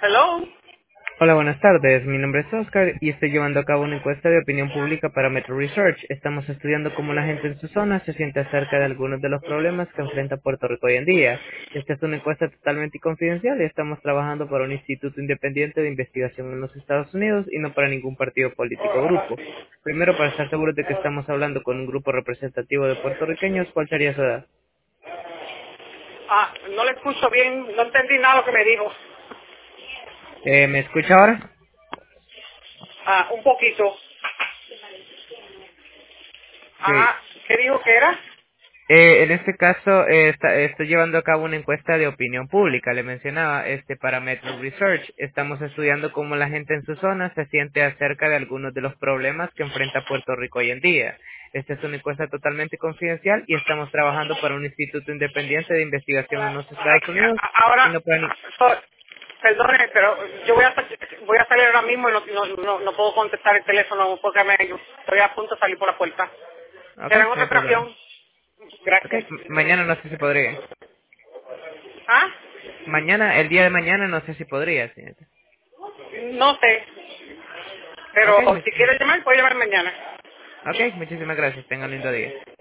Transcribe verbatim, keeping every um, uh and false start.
Hello. Hola, buenas tardes. Mi nombre es Oscar y estoy llevando a cabo una encuesta de opinión pública para Metro Research. Estamos estudiando cómo la gente en su zona se siente acerca de algunos de los problemas que enfrenta Puerto Rico hoy en día. Esta es una encuesta totalmente confidencial y estamos trabajando para un instituto independiente de investigación en los Estados Unidos y no para ningún partido político o grupo. Primero, para estar seguros de que estamos hablando con un grupo representativo de puertorriqueños, ¿cuál sería su edad? Ah, no le escucho bien, no entendí nada de lo que me dijo. Eh, ¿Me escucha ahora? Ah, un poquito. Sí. Ajá, ¿qué dijo que era? Eh, en este caso, eh, está- estoy llevando a cabo una encuesta de opinión pública. Le mencionaba, este, para Metro Research, estamos estudiando cómo la gente en su zona se siente acerca de algunos de los problemas que enfrenta Puerto Rico hoy en día. Esta es una encuesta totalmente confidencial y estamos trabajando para un instituto independiente de investigación en los Ay, Estados Unidos a- y ahora, no para ni- so- perdone, pero yo voy a, sa- voy a salir ahora mismo y no, no, no, no puedo contestar el teléfono porque me, estoy a punto de salir por la puerta. Ok, ¿Será en no otra hay problema. ocasión? Ok, Gracias. m- mañana no sé si podría. ¿Ah? Mañana, el día de mañana no sé si podría, señorita. No sé, Ok, pero si muchísimas, quiere llamar, puede llamar mañana. okay, muchísimas gracias. Tenga un lindo día.